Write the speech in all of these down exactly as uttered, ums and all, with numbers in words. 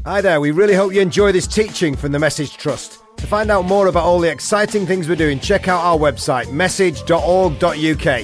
Hi there, we really hope you enjoy this teaching from the Message Trust. To find out more about all the exciting things we're doing, check out our website, message dot org dot U K.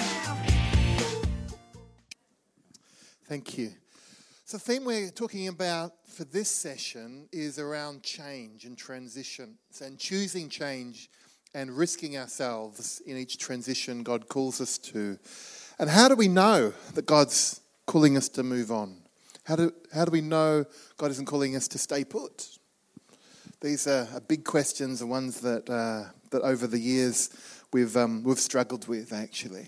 Thank you. So the theme we're talking about for this session is around change and transitions and choosing change and risking ourselves in each transition God calls us to. And how do we know that God's calling us to move on? How do, how do we know God isn't calling us to stay put? These are, are big questions and ones that uh, that over the years we've um, we've struggled with, actually.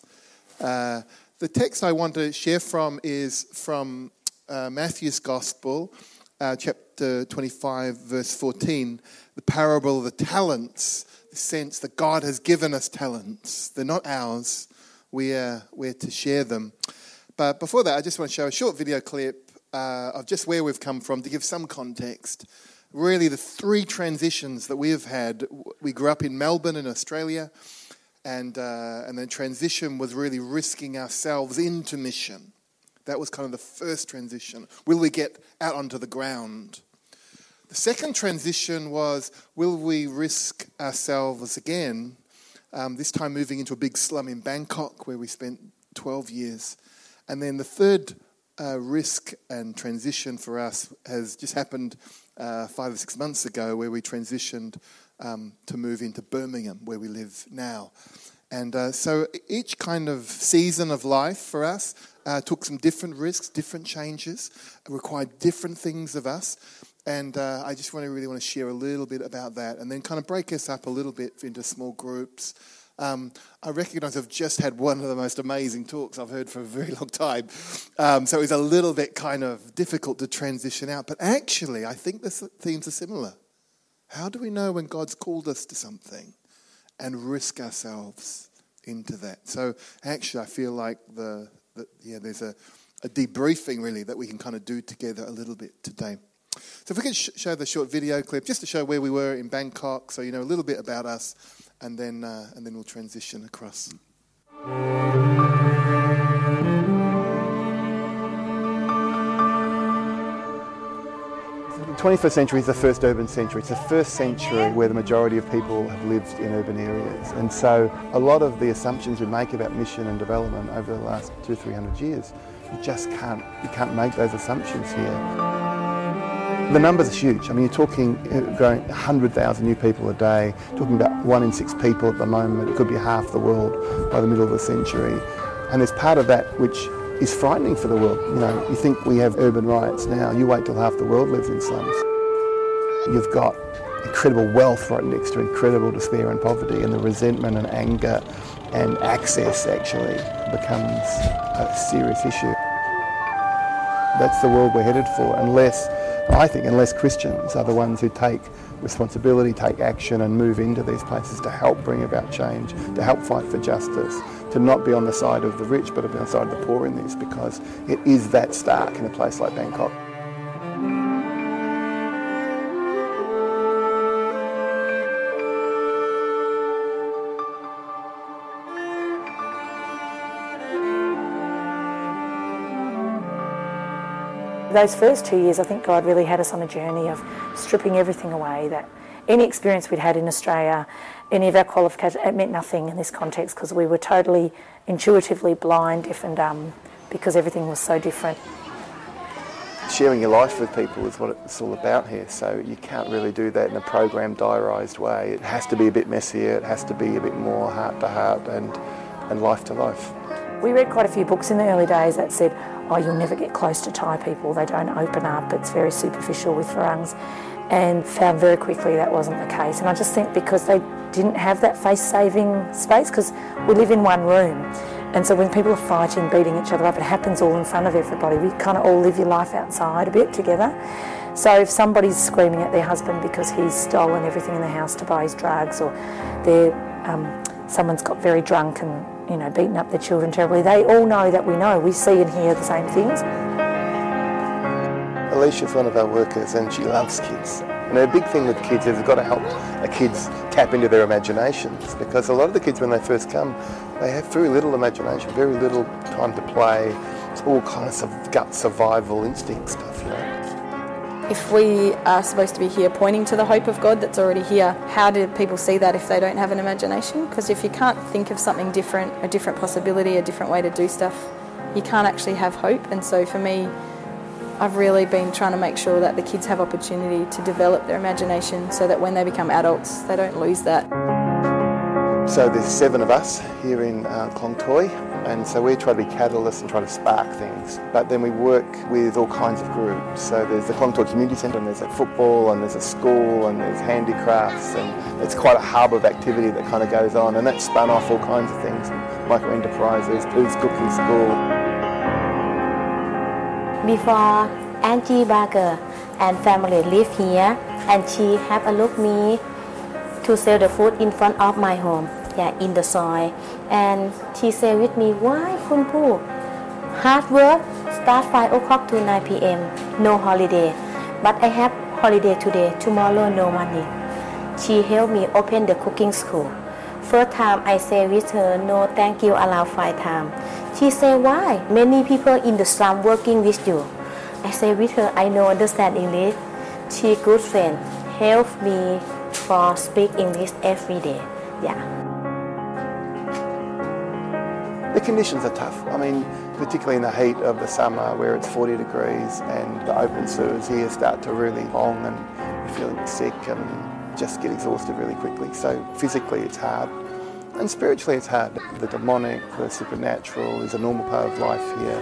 Uh, the text I want to share from is from uh, Matthew's Gospel, uh, chapter twenty-five, verse fourteen, the parable of the talents, the sense that God has given us talents. They're not ours. We are, we're to share them. But before that, I just want to show a short video clip uh, of just where we've come from to give some context. Really, the three transitions that we have had. We grew up in Melbourne in Australia, and uh, and then transition was really risking ourselves into mission. That was kind of the first transition. Will we get out onto the ground? The second transition was, will we risk ourselves again, um, this time moving into a big slum in Bangkok where we spent twelve years. And then the third uh, risk and transition for us has just happened Uh, five or six months ago, where we transitioned um, to move into Birmingham, where we live now. And uh, so each kind of season of life for us uh, took some different risks, different changes, required different things of us. And uh, I just want to really want to share a little bit about that, and then kind of break us up a little bit into small groups. Um, I recognise I've just had one of the most amazing talks I've heard for a very long time. Um, so it was a little bit kind of difficult to transition out. But actually, I think the themes are similar. How do we know when God's called us to something and risk ourselves into that? So actually, I feel like the, the yeah, there's a, a debriefing really that we can kind of do together a little bit today. So if we could sh- show the short video clip, just to show where we were in Bangkok, so you know a little bit about us. And then, uh, and then we'll transition across. The twenty-first century is the first urban century. It's the first century where the majority of people have lived in urban areas. And so a lot of the assumptions we make about mission and development over the last two or three hundred years, you just can't, you can't make those assumptions here. The numbers are huge. I mean, you're talking growing one hundred thousand new people a day, talking about one in six people at the moment. It could be half the world by the middle of the century. And there's part of that which is frightening for the world. You know, you think we have urban riots now. You wait till half the world lives in slums. You've got incredible wealth right next to incredible despair and poverty, and the resentment and anger and access actually becomes a serious issue. That's the world we're headed for, unless I think unless Christians are the ones who take responsibility, take action and move into these places to help bring about change, to help fight for justice, to not be on the side of the rich but to be on the side of the poor in this, because it is that stark in a place like Bangkok. Those first two years, I think God really had us on a journey of stripping everything away. That any experience we'd had in Australia, any of our qualifications, it meant nothing in this context because we were totally intuitively blind, deaf and dumb, because everything was so different. Sharing your life with people is what it's all about here, so you can't really do that in a programmed, diarised way. It has to be a bit messier, it has to be a bit more heart to heart and, and life to life. We read quite a few books in the early days that said, oh, you'll never get close to Thai people, they don't open up, it's very superficial with Farangs, and found very quickly that wasn't the case. And I just think because they didn't have that face-saving space, because we live in one room, and so when people are fighting, beating each other up, it happens all in front of everybody. We kind of all live your life outside a bit together. So if somebody's screaming at their husband because he's stolen everything in the house to buy his drugs, or they're, um, someone's got very drunk and you know, beating up their children terribly, they all know that we know. We see and hear the same things. Alicia's one of our workers and she loves kids. And her big thing with kids is we've got to help the kids tap into their imaginations, because a lot of the kids when they first come, they have very little imagination, very little time to play. It's all kinds of gut survival instinct stuff, you know. If we are supposed to be here pointing to the hope of God that's already here, how do people see that if they don't have an imagination? Because if you can't think of something different, a different possibility, a different way to do stuff, you can't actually have hope. And so for me, I've really been trying to make sure that the kids have opportunity to develop their imagination so that when they become adults, they don't lose that. So there's seven of us here in uh, Klong Toi, and so we try to be catalysts and try to spark things. But then we work with all kinds of groups. So there's the Klong Toi Community Centre, and there's a football, and there's a school, and there's handicrafts, and it's quite a hub of activity that kind of goes on, and that's spun off all kinds of things, micro enterprises, Pooh's Cooking School. Before Angie Barker and family live here, and she have allowed me to sell the food in front of my home, yeah, in the soil. And she said with me, why, Kun Poo? Hard work, start five o'clock to nine p.m., no holiday. But I have holiday today, tomorrow no money. She helped me open the cooking school. First time I say with her, no thank you, allow five time. She said, why? Many people in the slum working with you. I say with her, I know understand English. She good friend, help me for speak English every day. Yeah. The conditions are tough. I mean, particularly in the heat of the summer where it's forty degrees and the open sewers here start to really long and you're feeling sick and just get exhausted really quickly. So physically it's hard. And spiritually it's hard. The demonic, the supernatural is a normal part of life here.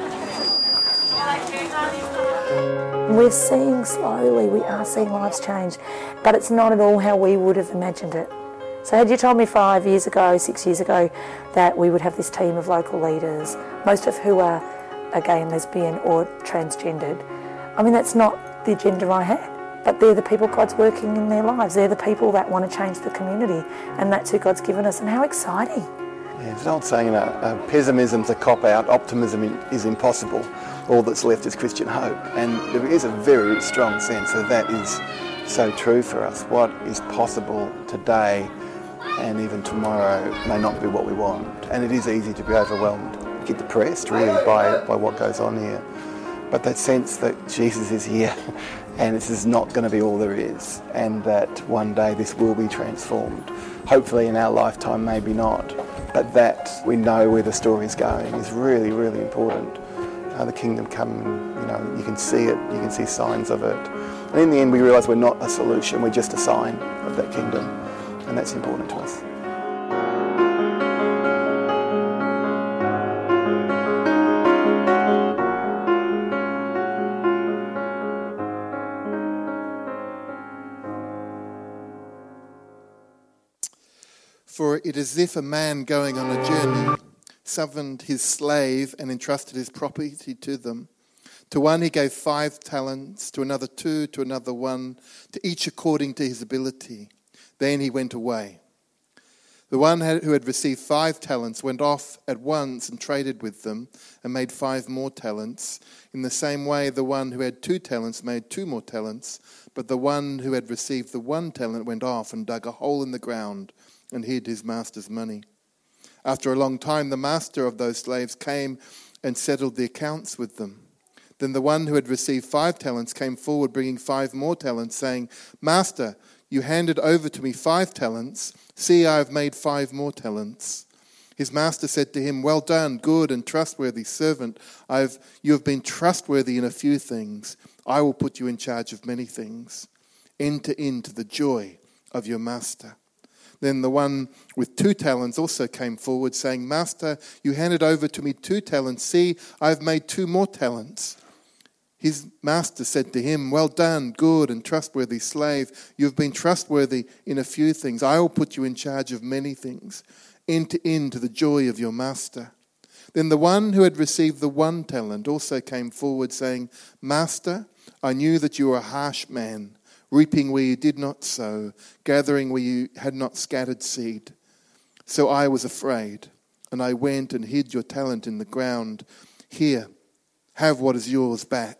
We're seeing slowly, we are seeing lives change, but it's not at all how we would have imagined it. So had you told me five years ago, six years ago, that we would have this team of local leaders, most of who are, are gay and lesbian or transgendered, I mean, that's not the agenda I had. But they're the people God's working in their lives. They're the people that want to change the community, and that's who God's given us, and how exciting. Yeah, there's an old saying, uh, uh, pessimism's a cop-out, optimism is impossible. All that's left is Christian hope. And there is a very strong sense that that is so true for us. What is possible today and even tomorrow may not be what we want. And it is easy to be overwhelmed, get depressed really by, by what goes on here. But that sense that Jesus is here and this is not going to be all there is, and that one day this will be transformed. Hopefully in our lifetime, maybe not, but that we know where the story is going is really, really important. Uh, the kingdom coming, you know, you can see it, you can see signs of it. And in the end we realise we're not a solution, we're just a sign of that kingdom, and that's important to us. For it is as if a man going on a journey summoned his slave and entrusted his property to them. To one he gave five talents, to another two, to another one, to each according to his ability. Then he went away. The one who had received five talents went off at once and traded with them and made five more talents. In the same way, the one who had two talents made two more talents. But the one who had received the one talent went off and dug a hole in the ground and hid his master's money. After a long time, the master of those slaves came and settled the accounts with them. Then the one who had received five talents came forward, bringing five more talents, saying, Master, you handed over to me five talents. See, I have made five more talents. His master said to him, Well done, good and trustworthy servant. I've, you have been trustworthy in a few things. I will put you in charge of many things. Enter into the joy of your master. Then the one with two talents also came forward, saying, Master, you handed over to me two talents. See, I have made two more talents. His master said to him, Well done, good and trustworthy slave. You have been trustworthy in a few things. I will put you in charge of many things. Enter into the joy of your master. Then the one who had received the one talent also came forward, saying, Master, I knew that you were a harsh man, reaping where you did not sow, gathering where you had not scattered seed. So I was afraid, and I went and hid your talent in the ground. Here, have what is yours back.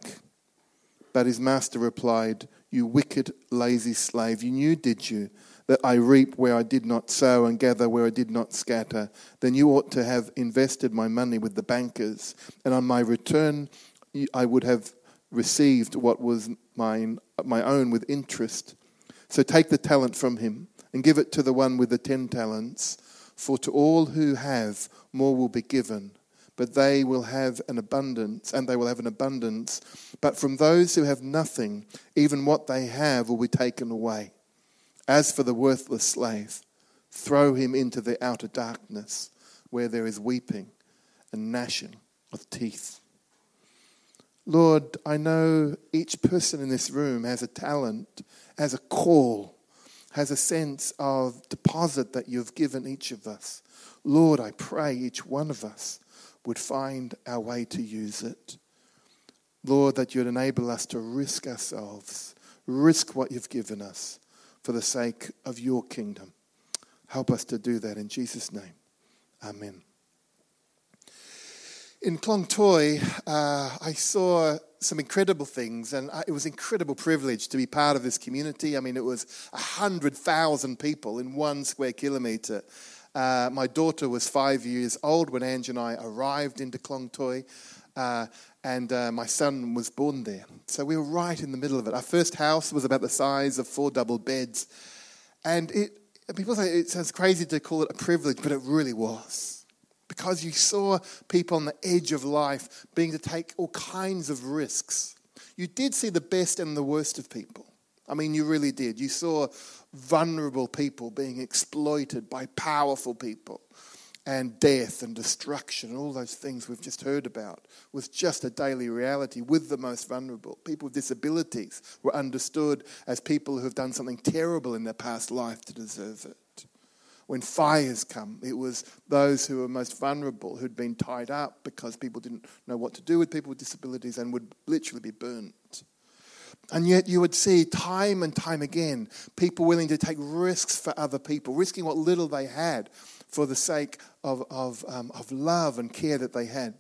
But his master replied, You wicked, lazy slave, you knew, did you, that I reap where I did not sow and gather where I did not scatter? Then you ought to have invested my money with the bankers, and on my return I would have received what was mine, my own with interest. So take the talent from him and give it to the one with the ten talents. For to all who have, more will be given, but they will have an abundance, and they will have an abundance. But from those who have nothing, even what they have will be taken away. As for the worthless slave, throw him into the outer darkness, where there is weeping and gnashing of teeth. Lord, I know each person in this room has a talent, has a call, has a sense of deposit that you've given each of us. Lord, I pray each one of us would find our way to use it. Lord, that you'd enable us to risk ourselves, risk what you've given us for the sake of your kingdom. Help us to do that in Jesus' name. Amen. In Klong Toi, uh, I saw some incredible things, and it was an incredible privilege to be part of this community. I mean, it was one hundred thousand people in one square kilometre. Uh, my daughter was five years old when Ange and I arrived into Klong Toi, uh, and uh, my son was born there. So we were right in the middle of it. Our first house was about the size of four double beds, and it people say it sounds crazy to call it a privilege, but it really was. Because you saw people on the edge of life being to take all kinds of risks. You did see the best and the worst of people. I mean, you really did. You saw vulnerable people being exploited by powerful people, and death and destruction and all those things we've just heard about was just a daily reality with the most vulnerable. People with disabilities were understood as people who have done something terrible in their past life to deserve it. When fires come, it was those who were most vulnerable who'd been tied up because people didn't know what to do with people with disabilities and would literally be burnt. And yet you would see time and time again people willing to take risks for other people, risking what little they had for the sake of of, um, of love and care that they had.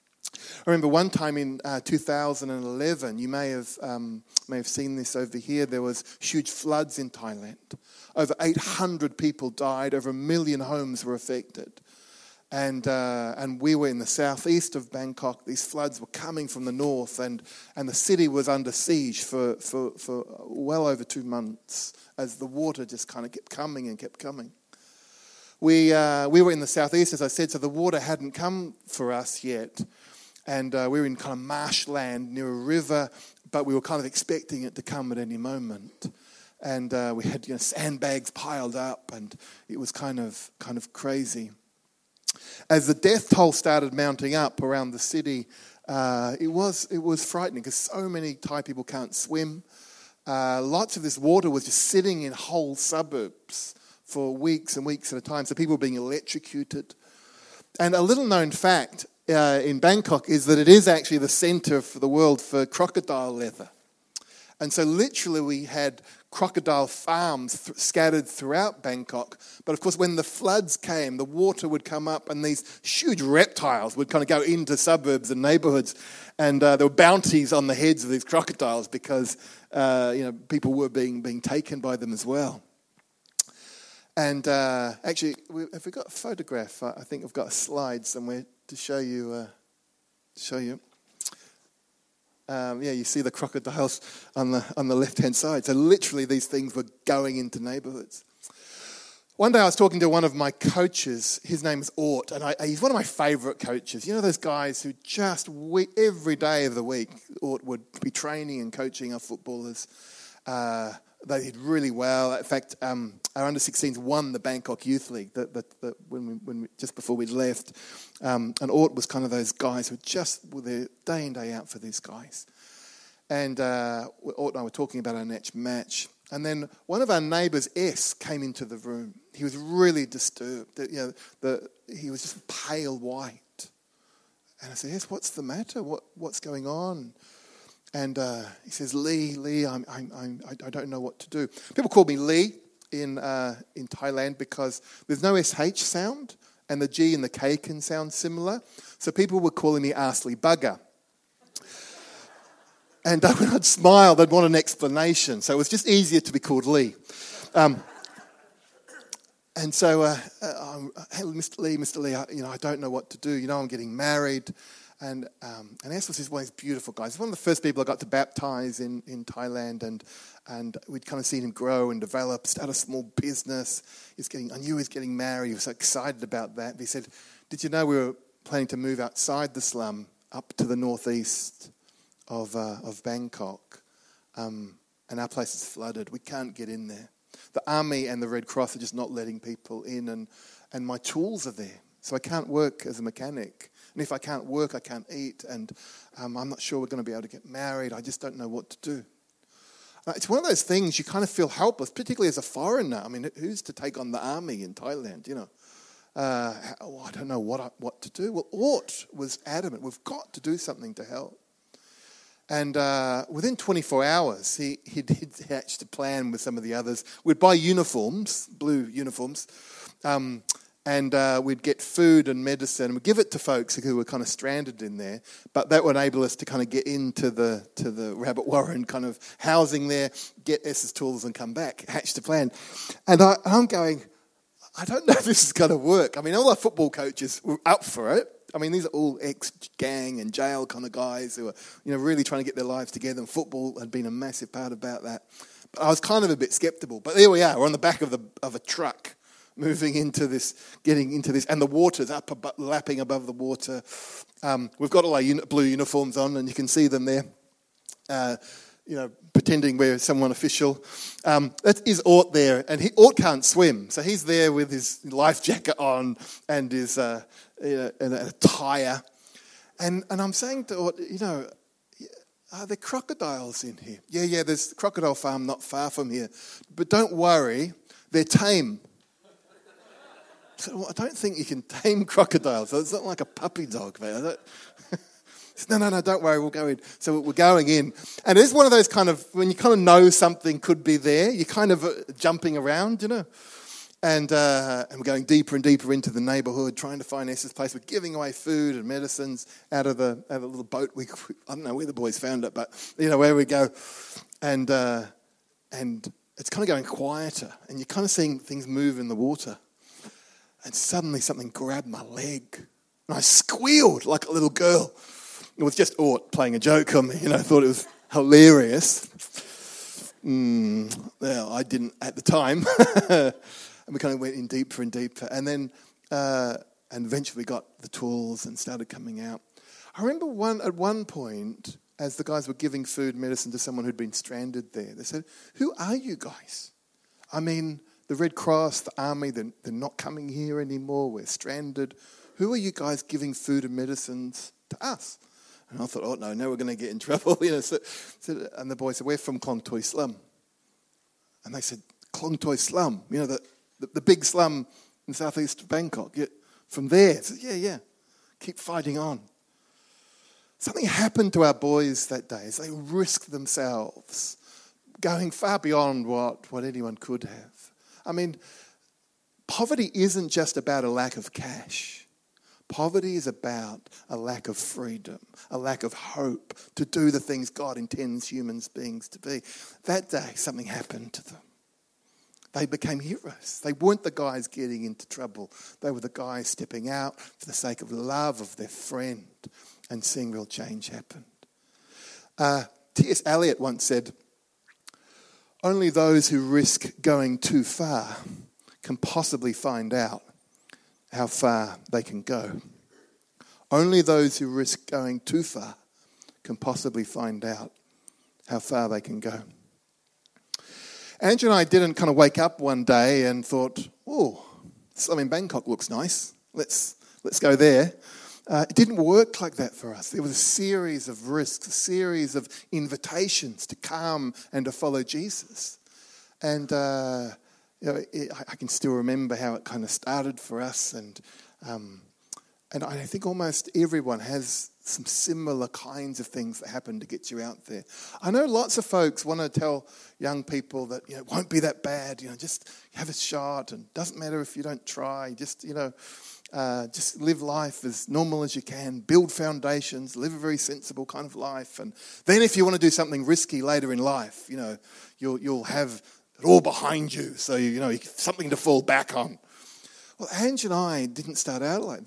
I remember one time in uh, two thousand eleven, you may have um, may have seen this over here, there was huge floods in Thailand. Over eight hundred people died, over a million homes were affected. And uh, and we were in the southeast of Bangkok. These floods were coming from the north, and, and the city was under siege for, for, for well over two months as the water just kind of kept coming and kept coming. We uh, we were in the southeast, as I said, so the water hadn't come for us yet. And uh, we were in kind of marshland near a river, but we were kind of expecting it to come at any moment. And uh, we had, you know, sandbags piled up, and it was kind of kind of crazy. As the death toll started mounting up around the city, uh, it was it was frightening because so many Thai people can't swim. Uh, lots of this water was just sitting in whole suburbs for weeks and weeks at a time. So people were being electrocuted. And a little known fact uh, in Bangkok is that it is actually the centre for the world for crocodile leather. And so literally we had crocodile farms th- scattered throughout Bangkok. But of course, when the floods came, the water would come up and these huge reptiles would kind of go into suburbs and neighbourhoods. And uh, there were bounties on the heads of these crocodiles because uh, you know people were being being taken by them as well. And uh, actually, we, have we got a photograph? I think I've got a slide somewhere to show you. Uh, show you. Um, yeah, you see the crocodiles on the on the left-hand side. So literally these things were going into neighbourhoods. One day I was talking to one of my coaches. His name is Ort, and I, he's one of my favourite coaches. You know those guys who just, we, every day of the week, Ort would be training and coaching our footballers. Uh, they did really well. In fact, um, our under sixteens won the Bangkok Youth League the, the, the, when we, when we, just before we left. Um, and Ort was kind of those guys who just were there day in, day out for these guys. And uh, Ort and I were talking about our next match. And then one of our neighbours, S, came into the room. He was really disturbed. You know, the, he was just pale white. And I said, S, what's the matter? What What's going on? And uh, he says, Lee, Lee, I'm, I'm, I'm, I don't know what to do. People call me Lee in uh, in Thailand because there's no S H sound, and the G and the K can sound similar. So people were calling me Arsely Bugger. And uh, when I'd smile, they'd want an explanation. So it was just easier to be called Lee. Um, and so, uh, uh, hey, Mister Lee, Mister Lee, I, you know, I don't know what to do. You know, I'm getting married. And um, and Essos is one of these beautiful guys. He's one of the first people I got to baptise in, in Thailand, and and we'd kind of seen him grow and develop, start a small business. He's getting, I knew he was getting married. He was so excited about that. But he said, "Did you know we were planning to move outside the slum up to the northeast of uh, of Bangkok, um, and our place is flooded. We can't get in there. The army and the Red Cross are just not letting people in, and and my tools are there, so I can't work as a mechanic." And if I can't work, I can't eat, and um, I'm not sure we're going to be able to get married. I just don't know what to do. Uh, it's one of those things you kind of feel helpless, particularly as a foreigner. I mean, who's to take on the army in Thailand, you know? Uh, oh, I don't know what I, what to do. Well, Ort was adamant, we've got to do something to help. And uh, within twenty-four hours, he, he did hatch a plan with some of the others. We'd buy uniforms, blue uniforms, um, and uh, we'd get food and medicine, and we'd give it to folks who were kind of stranded in there. But that would enable us to kind of get into the to the Rabbit Warren kind of housing there, get S's tools and come back, hatch the plan. And I, I'm going, I don't know if this is going to work. I mean, all our football coaches were up for it. I mean, these are all ex-gang and jail kind of guys who are, you know, really trying to get their lives together, and football had been a massive part about that. But I was kind of a bit sceptical. But there we are, we're on the back of the of a truck, moving into this, getting into this, and the water's up, ab- lapping above the water. Um, we've got all our uni- blue uniforms on, and you can see them there, uh, you know, pretending we're someone official. Um, that is Ort there, and he, Ort can't swim, so he's there with his life jacket on and his uh, you know, and a tire. And and I'm saying to Ort, you know, are there crocodiles in here? Yeah, yeah, there's a crocodile farm not far from here, but don't worry, they're tame. So, well, I don't think you can tame crocodiles. It's not like a puppy dog, man. I don't... no, no, no, don't worry, we'll go in. So we're going in. And it's one of those kind of, when you kind of know something could be there, you're kind of uh, jumping around, you know. And uh, and we're going deeper and deeper into the neighbourhood, trying to find S's place. We're giving away food and medicines out of the out of the little boat. We, I don't know where the boys found it, but, you know, where we go. And uh, and it's kind of going quieter. And you're kind of seeing things move in the water. And suddenly something grabbed my leg. And I squealed like a little girl. It was just Ort playing a joke on me. You know, I thought it was hilarious. Mm, well, I didn't at the time. And we kind of went in deeper and deeper. And then, uh, and eventually we got the tools and started coming out. I remember one at one point, as the guys were giving food and medicine to someone who'd been stranded there, they said, "Who are you guys? I mean, the Red Cross, the army, they're, they're not coming here anymore. We're stranded. Who are you guys giving food and medicines to us?" And I thought, oh, no, now we're going to get in trouble. You know, so, so, and the boy said, "We're from Klong Toi Slum." And they said, "Klong Toi Slum? You know, the, the, the big slum in southeast Bangkok. Yeah, from there." I said, yeah, yeah. Keep fighting on. Something happened to our boys that day as they risked themselves, going far beyond what, what anyone could have. I mean, poverty isn't just about a lack of cash. Poverty is about a lack of freedom, a lack of hope to do the things God intends human beings to be. That day, something happened to them. They became heroes. They weren't the guys getting into trouble. They were the guys stepping out for the sake of the love of their friend and seeing real change happen. Uh, T S Eliot once said, "Only those who risk going too far can possibly find out how far they can go." Only those who risk going too far can possibly find out how far they can go. Andrew and I didn't kind of wake up one day and thought, "Oh, slum in Bangkok looks nice. Let's let's go there." Uh, it didn't work like that for us. There was a series of risks, a series of invitations to come and to follow Jesus. And uh, you know, it, I can still remember how it kind of started for us. And um, and I think almost everyone has some similar kinds of things that happen to get you out there. I know lots of folks want to tell young people that, you know, it won't be that bad. You know, just have a shot, and doesn't matter if you don't try. Just, you know, uh, just live life as normal as you can. Build foundations. Live a very sensible kind of life. And then, if you want to do something risky later in life, you know, you'll you'll have it all behind you, so you know something to fall back on. Well, Ange and I didn't start out like that.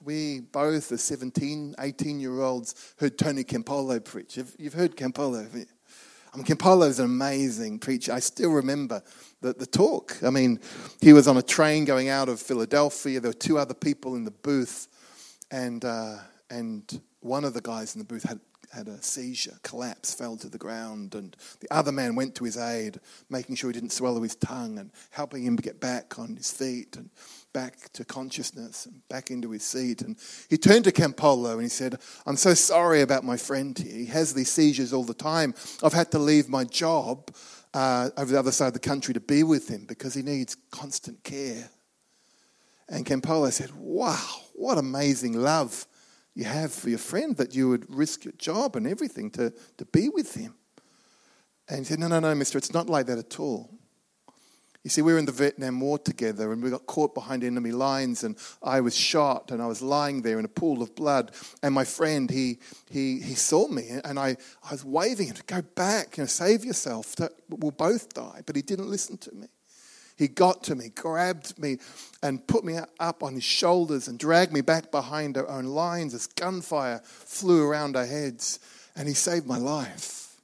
we both, as seventeen, eighteen-year-olds, heard Tony Campolo preach. You've, you've heard Campolo, haven't you? I mean, Campolo's an amazing preacher. I still remember the, the talk. I mean, he was on a train going out of Philadelphia. There were two other people in the booth, and uh, and one of the guys in the booth had, had a seizure, collapse, fell to the ground, and the other man went to his aid, making sure he didn't swallow his tongue and helping him get back on his feet and back to consciousness and back into his seat. And he turned to Campolo and he said, I'm so sorry about my friend here. He has these seizures all the time. I've had to leave my job uh, over the other side of the country to be with him because he needs constant care. And Campolo said, wow, what amazing love you have for your friend that you would risk your job and everything to, to be with him. And he said, no, no, no, mister, it's not like that at all. You see, we were in the Vietnam War together and we got caught behind enemy lines and I was shot and I was lying there in a pool of blood. And my friend, he he he saw me and I, I was waving him to go back, you know, save yourself, we'll both die. But he didn't listen to me. He got to me, grabbed me and put me up on his shoulders and dragged me back behind our own lines as gunfire flew around our heads. And he saved my life.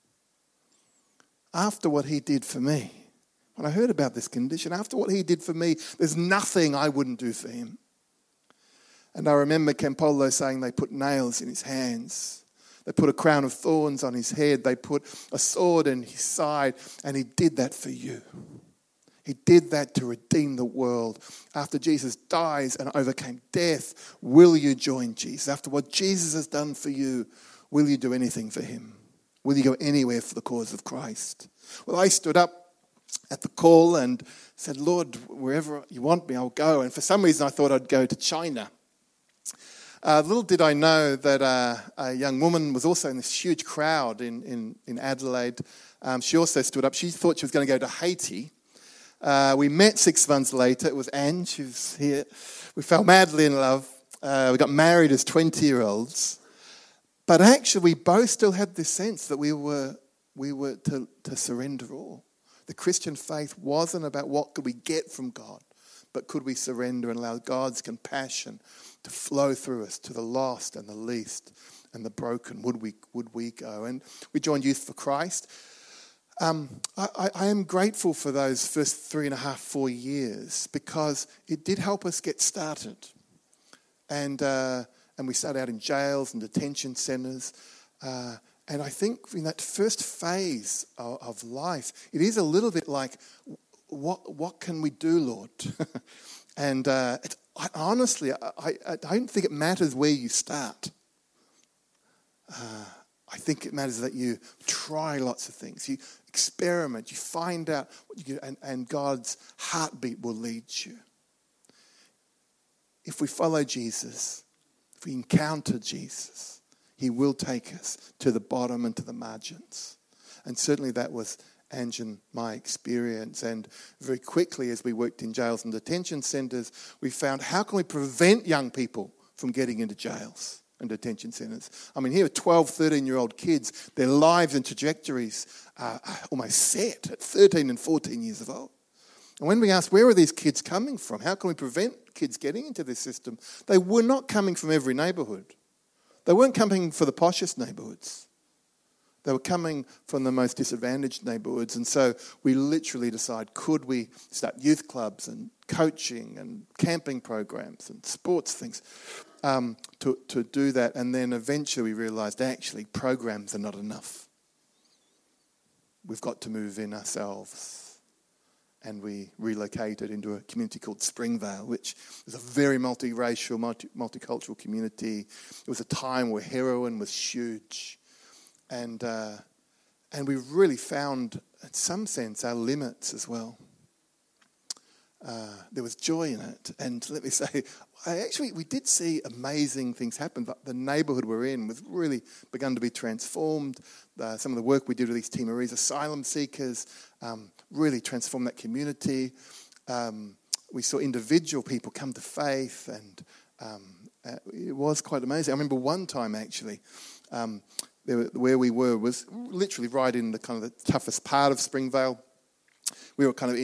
After what he did for me, when I heard about this condition, after what he did for me, there's nothing I wouldn't do for him. And I remember Campolo saying they put nails in his hands. They put a crown of thorns on his head. They put a sword in his side. And he did that for you. He did that to redeem the world. After Jesus dies and overcame death, will you join Jesus? After what Jesus has done for you, will you do anything for him? Will you go anywhere for the cause of Christ? Well, I stood up at the call and said, Lord, wherever you want me, I'll go. And for some reason, I thought I'd go to China. Uh, little did I know that uh, a young woman was also in this huge crowd in, in, in Adelaide. Um, she also stood up. She thought she was going to go to Haiti. Uh, we met six months later. It was Anne. She was here. We fell madly in love. Uh, we got married as twenty-year-olds. But actually, we both still had this sense that we were we were to, to surrender all. The Christian faith wasn't about what could we get from God, but could we surrender and allow God's compassion to flow through us to the lost and the least and the broken? Would we would we go? And we joined Youth for Christ. Um, I, I am grateful for those first three and a half, four years because it did help us get started. And uh, and we started out in jails and detention centres. Uh, And I think in that first phase of, of life, it is a little bit like, what what can we do, Lord? and uh, it, I, honestly, I, I don't think it matters where you start. Uh, I think it matters that you try lots of things. You experiment. You find out what you get, and, and God's heartbeat will lead you. If we follow Jesus, if we encounter Jesus, he will take us to the bottom and to the margins. And certainly that was Ange and my experience. And very quickly, as we worked in jails and detention centres, we found, how can we prevent young people from getting into jails and detention centres? I mean, here are twelve, thirteen-year-old kids. Their lives and trajectories are almost set at thirteen and fourteen years of old. And when we asked, where are these kids coming from? How can we prevent kids getting into this system? They were not coming from every neighbourhood. They weren't coming for the poshest neighbourhoods. They were coming from the most disadvantaged neighbourhoods. And so we literally decided, could we start youth clubs and coaching and camping programs and sports things um, to, to do that. And then eventually we realised, actually, programs are not enough. We've got to move in ourselves. And we relocated into a community called Springvale, which was a very multiracial, multi- multicultural community. It was a time where heroin was huge. And uh, and we really found, in some sense, our limits as well. Uh, there was joy in it. And let me say, I actually, we did see amazing things happen. The neighbourhood we're in was really begun to be transformed. Uh, some of the work we did with these Timorese asylum seekers um, really transformed that community. Um, we saw individual people come to faith, and um, uh, it was quite amazing. I remember one time, actually, um, there were, where we were was literally right in the kind of the toughest part of Springvale. We were kind of in a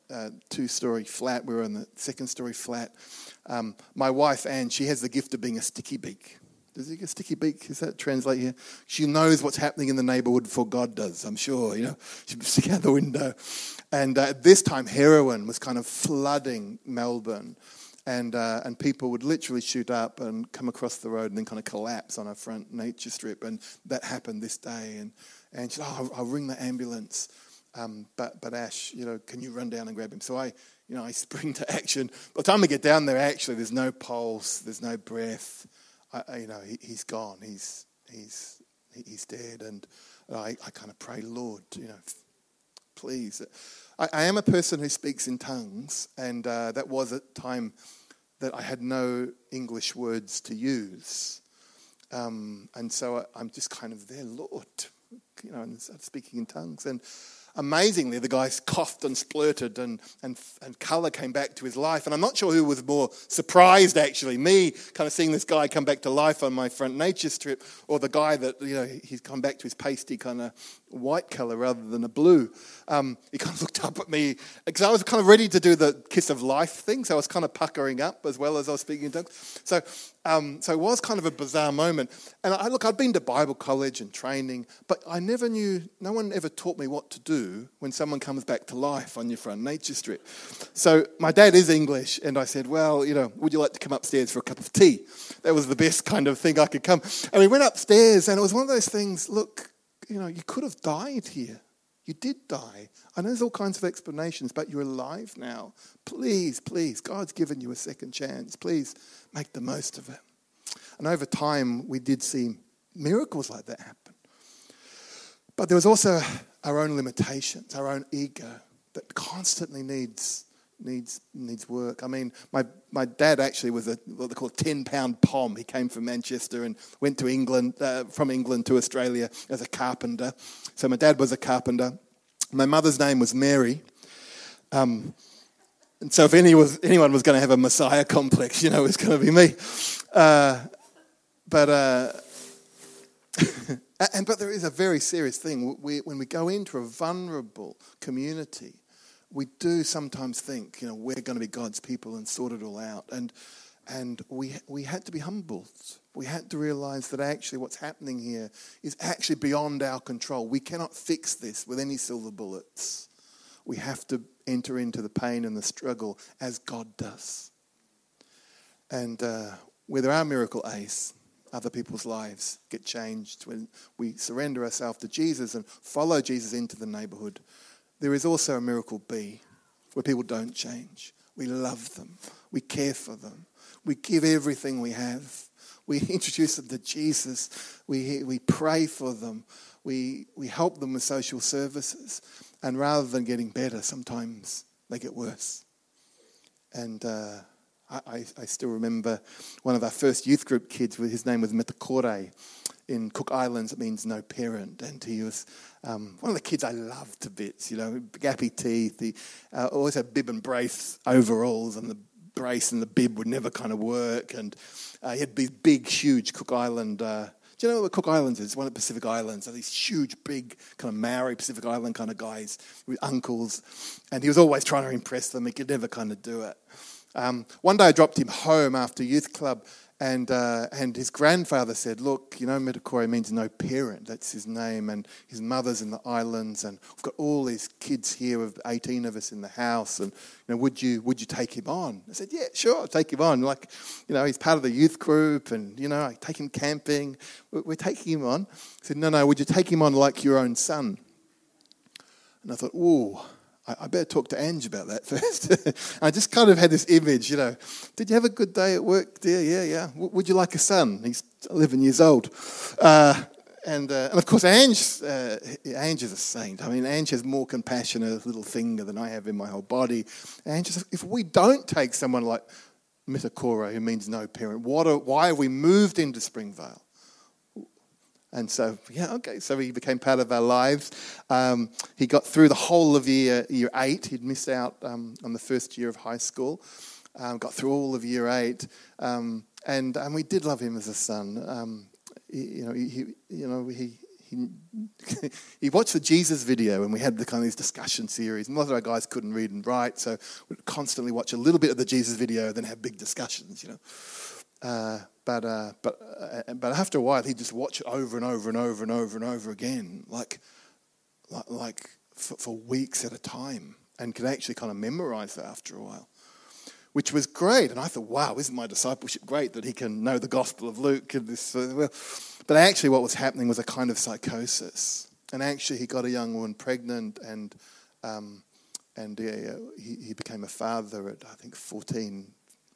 uh, two-story flat. We were in the second-story flat. Um, my wife, Anne, she has the gift of being a sticky beak. Does he get a sticky beak? Does that translate here? She knows what's happening in the neighbourhood before God does, I'm sure. You know, she'd stick out the window. And uh, at this time, heroin was kind of flooding Melbourne. And uh, and people would literally shoot up and come across the road and then kind of collapse on a front nature strip. And that happened this day. And, and she said, oh, I'll, I'll ring the ambulance. Um, but, but Ash, you know, can you run down and grab him? So I, you know, I spring to action. By the time we get down there, actually, there's no pulse, there's no breath. I, I, you know, he, he's gone. He's he's he's dead. And I, I kind of pray, Lord, you know, please. I, I am a person who speaks in tongues, and uh, that was a time that I had no English words to use. Um, and so I, I'm just kind of there, Lord, you know, and started speaking in tongues. And amazingly, the guy coughed and splurted, and, and and colour came back to his life. And I'm not sure who was more surprised, actually, me kind of seeing this guy come back to life on my front nature strip, or the guy that, you know, he's come back to his pasty kind of white colour rather than a blue. Um, he kind of looked up at me, because I was kind of ready to do the kiss of life thing, so I was kind of puckering up as well as I was speaking in tongues. So, um, so it was kind of a bizarre moment. And I, look, I'd been to Bible college and training, but I never knew, no one ever taught me what to do when someone comes back to life on your front nature strip. So my dad is English, and I said, well, you know, would you like to come upstairs for a cup of tea? That was the best kind of thing I could come. And we went upstairs, and it was one of those things, look, you know, you could have died here. You did die. I know there's all kinds of explanations, but you're alive now. Please, please, God's given you a second chance. Please make the most of it. And over time, we did see miracles like that happen. But there was also our own limitations, our own ego that constantly needs needs needs work. I mean, my, my dad actually was a what they call a ten-pound pom. He came from Manchester and went to England, uh, from England to Australia as a carpenter. So my dad was a carpenter. My mother's name was Mary. Um, and so if any was, anyone was going to have a Messiah complex, you know, it was going to be me. Uh, but... Uh, And but there is a very serious thing. We, when we go into a vulnerable community, we do sometimes think, you know, we're going to be God's people and sort it all out. And and we we had to be humbled. We had to realise that actually what's happening here is actually beyond our control. We cannot fix this with any silver bullets. We have to enter into the pain and the struggle as God does. And uh, where there are miracle A's, other people's lives get changed when we surrender ourselves to Jesus and follow Jesus into the neighbourhood. There is also a miracle B, where people don't change. We love them. We care for them. We give everything we have. We introduce them to Jesus. We we pray for them. We we help them with social services. And rather than getting better, sometimes they get worse. And uh I, I still remember one of our first youth group kids, his name was Metakore. In Cook Islands, it means no parent. And he was um, one of the kids I loved to bits, you know, gappy teeth. He uh, always had bib and brace overalls, and the brace and the bib would never kind of work. And uh, he had these big, huge Cook Island... Uh, do you know what Cook Islands is? One of the Pacific Islands. So these huge, big, kind of Maori Pacific Island kind of guys with uncles. And he was always trying to impress them. He could never kind of do it. Um, one day I dropped him home after youth club, and uh, and his grandfather said, look, you know, Metakore means no parent. That's his name, and his mother's in the islands, and we've got all these kids here, of eighteen of us in the house, and you know, would you would you take him on? I said, yeah, sure, I'll take him on. Like, you know, he's part of the youth group, and you know, I take him camping. We're taking him on. I said, no, no, would you take him on like your own son? And I thought, ooh. I better talk to Ange about that first. I just kind of had this image, you know. Did you have a good day at work, dear? Yeah, yeah. W- would you like a son? He's eleven years old. Uh, and, uh, and, of course, Ange, uh, Ange is a saint. I mean, Ange has more compassion in a little finger than I have in my whole body. Ange says, if we don't take someone like Metakore, who means no parent, what are, why have we moved into Springvale? And so, yeah, okay, so he became part of our lives. Um, he got through the whole of year year eight. He'd missed out um, on the first year of high school. Um, got through all of year eight. Um, and and we did love him as a son. Um, he, you know, he, he you know he he, he watched the Jesus video, and we had the kind of this discussion series. And a lot of our guys couldn't read and write, so we'd constantly watch a little bit of the Jesus video, then have big discussions, you know. Uh, but uh, but uh, but after a while, he'd just watch it over and over and over and over and over again, like like, like for, for weeks at a time, and could actually kind of memorize that after a while, which was great. And I thought, wow, isn't my discipleship great that he can know the Gospel of Luke and this? Uh, well, but actually, what was happening was a kind of psychosis, and actually, he got a young woman pregnant, and um, and uh, he, he became a father at I think fourteen.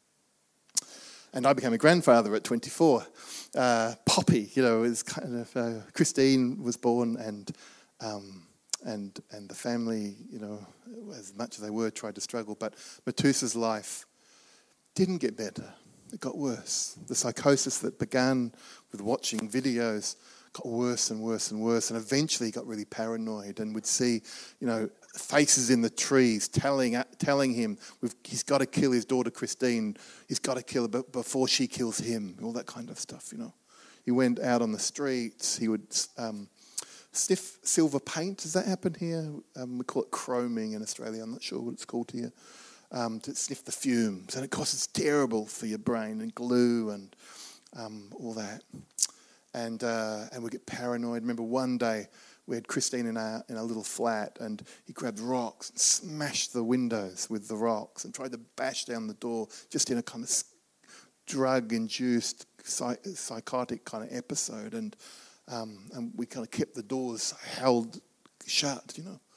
And I became a grandfather at twenty-four. Uh, Poppy, you know, is kind of uh, Christine was born, and um, and and the family, you know, as much as they were, tried to struggle. But Matusa's life didn't get better; it got worse. The psychosis that began with watching videos got worse and worse and worse, and eventually he got really paranoid and would see, you know, faces in the trees telling telling him we've, he's got to kill his daughter Christine, he's got to kill her before she kills him, all that kind of stuff, you know. He went out on the streets, he would um, sniff silver paint. Does that happen here? Um, we call it chroming in Australia, I'm not sure what it's called here. Um, to sniff the fumes, and of course it's terrible for your brain, and glue and um, all that. And uh, and we get paranoid. Remember one day we had Christine in our in a little flat, and he grabbed rocks and smashed the windows with the rocks and tried to bash down the door, just in a kind of drug-induced psych- psychotic kind of episode. And um, and we kind of kept the doors held shut, you know.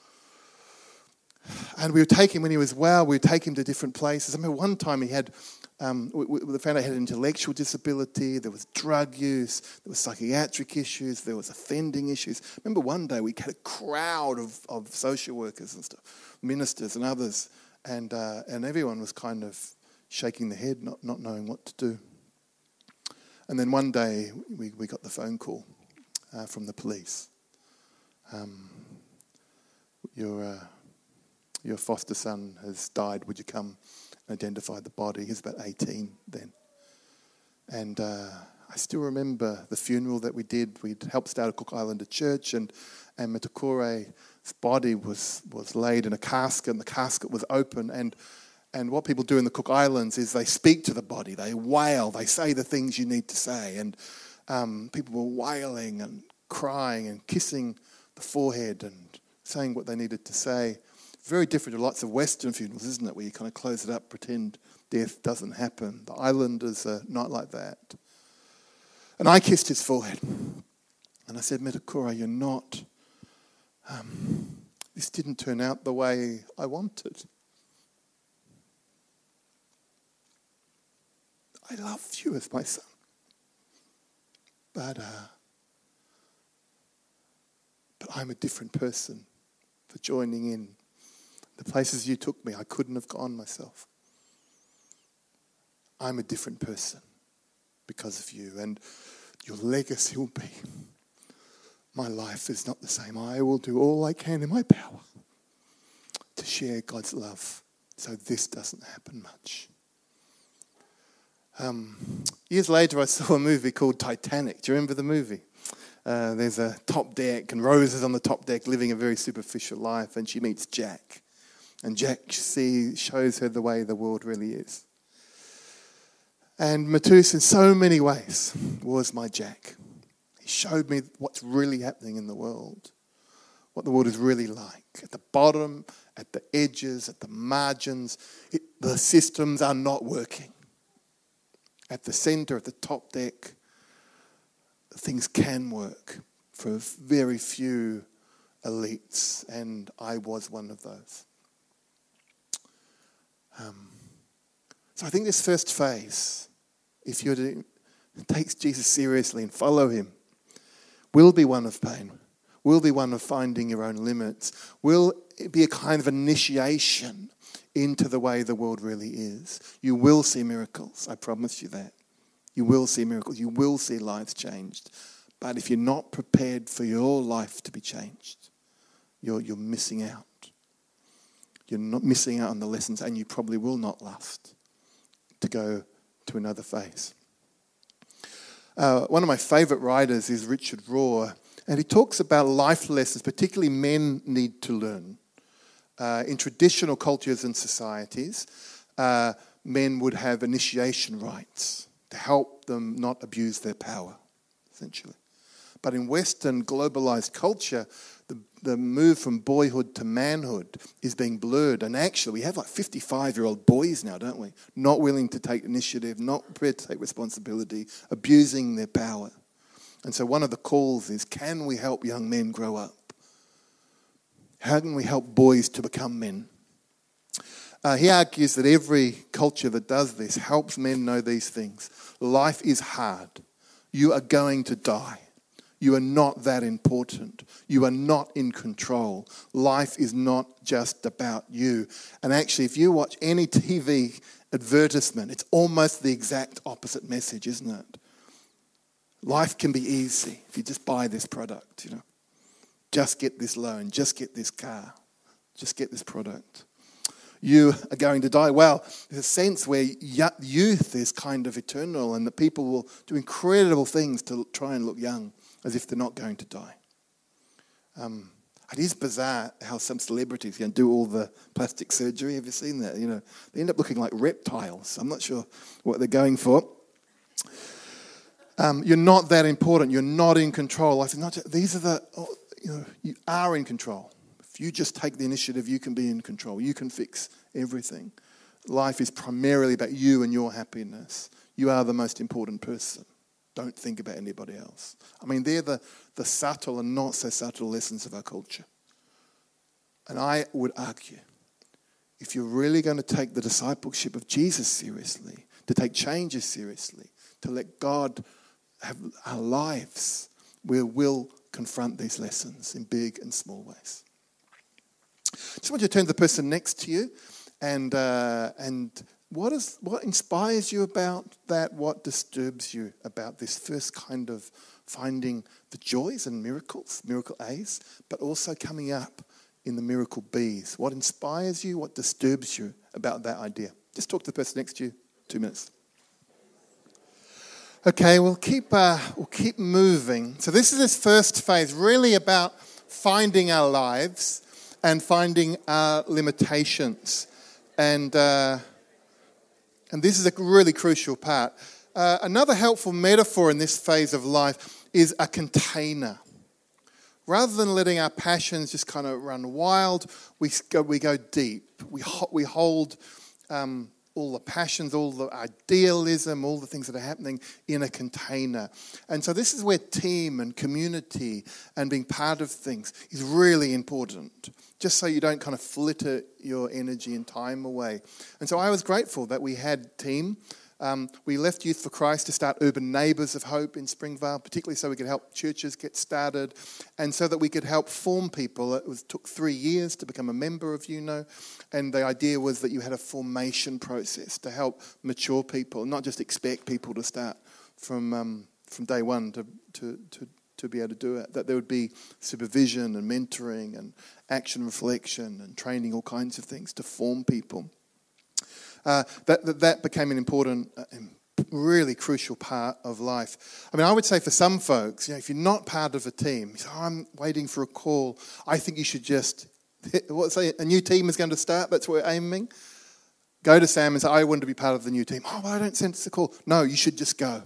And we would take him when he was well. We would take him to different places. I remember one time he had. Um, we, we found out he had an intellectual disability, there was drug use, there was psychiatric issues, there was offending issues. Remember one day we had a crowd of, of social workers and stuff, ministers and others, and uh, and everyone was kind of shaking their head, not, not knowing what to do. And then one day we, we got the phone call uh, from the police. Um, your, uh, your foster son has died, would you come identified the body? He was about eighteen then. And uh, I still remember the funeral that we did. We'd helped start a Cook Islander church, and, and Matakure's body was, was laid in a casket, and the casket was open. And, and what people do in the Cook Islands is they speak to the body, they wail, they say the things you need to say. And um, people were wailing and crying and kissing the forehead and saying what they needed to say. Very different to lots of Western funerals, isn't it, where you kind of close it up, pretend death doesn't happen. The Islanders are not like that. And I kissed his forehead. And I said, Metakura, you're not... Um, this didn't turn out the way I wanted. I love you as my son. But, uh, but I'm a different person for joining in. The places you took me, I couldn't have gone myself. I'm a different person because of you, and your legacy will be, my life is not the same. I will do all I can in my power to share God's love so this doesn't happen much. Um, years later, I saw a movie called Titanic. Do you remember the movie? Uh, there's a top deck, and Rose is on the top deck living a very superficial life, and she meets Jack. And Jack see, shows her the way the world really is. And Matus, in so many ways, was my Jack. He showed me what's really happening in the world, what the world is really like. At the bottom, at the edges, at the margins, it, the systems are not working. At the centre, at the top deck, things can work for very few elites, and I was one of those. Um, so I think this first phase, if you're to take Jesus seriously and follow him, will be one of pain, will be one of finding your own limits, will be a kind of initiation into the way the world really is. You will see miracles, I promise you that. You will see miracles, you will see lives changed. But if you're not prepared for your life to be changed, you're, you're missing out. You're not missing out on the lessons, and you probably will not last to go to another phase. Uh, one of my favourite writers is Richard Rohr, And he talks about life lessons, particularly men need to learn. Uh, in traditional cultures and societies, uh, men would have initiation rites to help them not abuse their power, essentially. But in Western globalized culture, the, the move from boyhood to manhood is being blurred. And actually, we have like fifty-five-year-old boys now, don't we? Not willing to take initiative, not prepared to take responsibility, abusing their power. And so one of the calls is, can we help young men grow up? How can we help boys to become men? Uh, he argues that every culture that does this helps men know these things. Life is hard. You are going to die. You are not that important. You are not in control. Life is not just about you. And actually, if you watch any T V advertisement, it's almost the exact opposite message, isn't it? Life can be easy if you just buy this product, you know. Just get this loan, just get this car, just get this product. You are going to die. Well, there's a sense where youth is kind of eternal and that people will do incredible things to try and look young as if they're not going to die. Um, it is bizarre how some celebrities can do all the plastic surgery. Have you seen that? You know, they end up looking like reptiles. I'm not sure what they're going for. Um, you're not that important. You're not in control. Life is not just, these are the... Oh, you know, you are in control. If you just take the initiative, you can be in control. You can fix everything. Life is primarily about you and your happiness. You are the most important person. Don't think about anybody else. I mean, they're the, the subtle and not so subtle lessons of our culture. And I would argue, if you're really going to take the discipleship of Jesus seriously, to take changes seriously, to let God have our lives, we will confront these lessons in big and small ways. Just want you to turn to the person next to you, and uh, and what is what inspires you about that? What disturbs you about this first kind of finding the joys and miracles, miracle A's, but also coming up in the miracle B's? What inspires you? What disturbs you about that idea? Just talk to the person next to you. Two minutes. Okay, we'll keep uh, we'll keep moving. So this is this first phase, really about finding our lives and finding our limitations, and uh, and this is a really crucial part. Uh, another helpful metaphor in this phase of life is a container. Rather than letting our passions just kind of run wild, we go we go deep. We ho- we hold. Um, all the passions, all the idealism, all the things that are happening in a container. And so this is where team and community and being part of things is really important, just so you don't kind of flitter your energy and time away. And so I was grateful that we had team. Um, we left Youth for Christ to start Urban Neighbours of Hope in Springvale, particularly so we could help churches get started and so that we could help form people. It was, took three years to become a member of U N O, and the idea was that you had a formation process to help mature people, not just expect people to start from um, from day one to, to, to, to be able to do it, that there would be supervision and mentoring and action reflection and training, all kinds of things to form people. Uh, that, that that became an important, uh, really crucial part of life. I mean, I would say for some folks, you know, if you're not part of a team, you say, oh, I'm waiting for a call, I think you should just, what say, a new team is going to start, that's what we're aiming. Go to Sam and say, I want to be part of the new team. Oh, well, I don't sense the call. No, you should just go.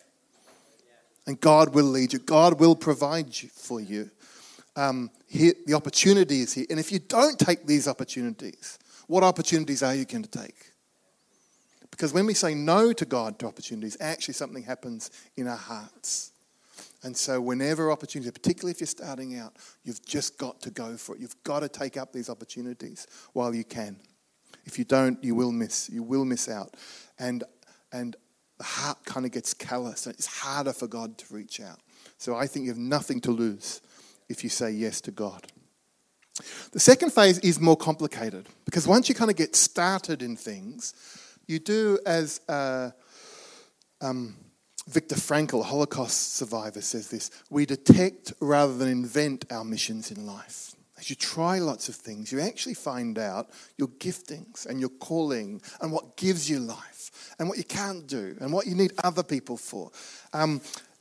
And God will lead you. God will provide you, for you. Um, here, the opportunity is here. And if you don't take these opportunities, what opportunities are you going to take? Because when we say no to God to opportunities, actually something happens in our hearts. And so whenever opportunity, particularly if you're starting out, you've just got to go for it. You've got to take up these opportunities while you can. If you don't, you will miss. You will miss out. And and the heart kind of gets callous. It's harder for God to reach out. So I think you have nothing to lose if you say yes to God. The second phase is more complicated because once you kind of get started in things, you do as uh, um, Viktor Frankl, a Holocaust survivor, says this, we detect rather than invent our missions in life. As you try lots of things, you actually find out your giftings and your calling and what gives you life and what you can't do and what you need other people for. Um,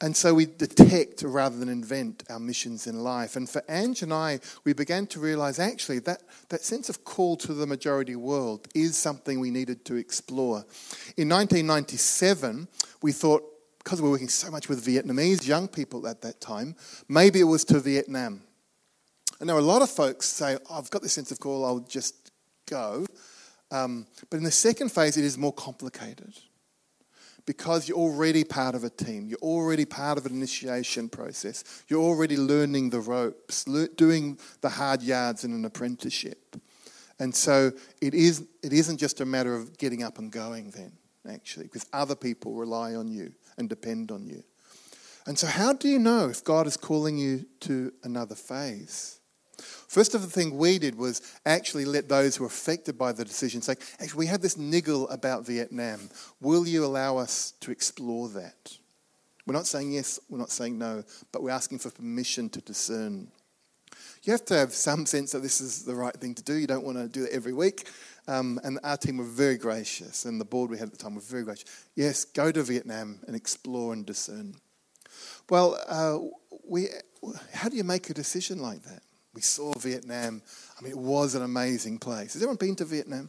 And so we detect rather than invent our missions in life. And for Ange and I, we began to realise actually that, that sense of call to the majority world is something we needed to explore. In nineteen ninety-seven, we thought, because we were working so much with Vietnamese young people at that time, maybe it was to Vietnam. And there were a lot of folks say, oh, I've got this sense of call, I'll just go. Um, but in the second phase, it is more complicated. Because you're already part of a team, you're already part of an initiation process, you're already learning the ropes, le- doing the hard yards in an apprenticeship. And so it is, it isn't just a matter of getting up and going then, actually, because other people rely on you and depend on you. And so how do you know if God is calling you to another phase? First of the thing we did was actually let those who were affected by the decision say, actually, we have this niggle about Vietnam. Will you allow us to explore that? We're not saying yes, we're not saying no, but we're asking for permission to discern. You have to have some sense that this is the right thing to do. You don't want to do it every week. Um, and our team were very gracious, and the board we had at the time were very gracious. Yes, go to Vietnam and explore and discern. Well, uh, we. how do you make a decision like that? We saw Vietnam. I mean, it was an amazing place. Has everyone been to Vietnam?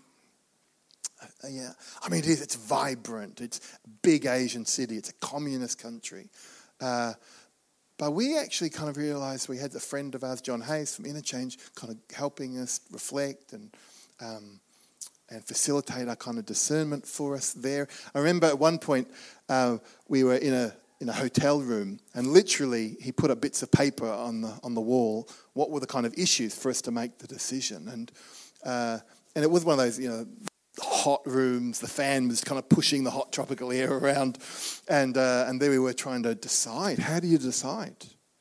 Uh, yeah. I mean, it is. It's vibrant. It's a big Asian city. It's a communist country. Uh, but we actually kind of realised we had a friend of ours, John Hayes from Interchange, kind of helping us reflect and um, and facilitate our kind of discernment for us there. I remember at one point uh, we were in a in a hotel room, and literally he put up bits of paper on the on the wall. What were the kind of issues for us to make the decision? And uh, and it was one of those, you know, hot rooms. The fan was kind of pushing the hot tropical air around, and uh, and there we were trying to decide. How do you decide?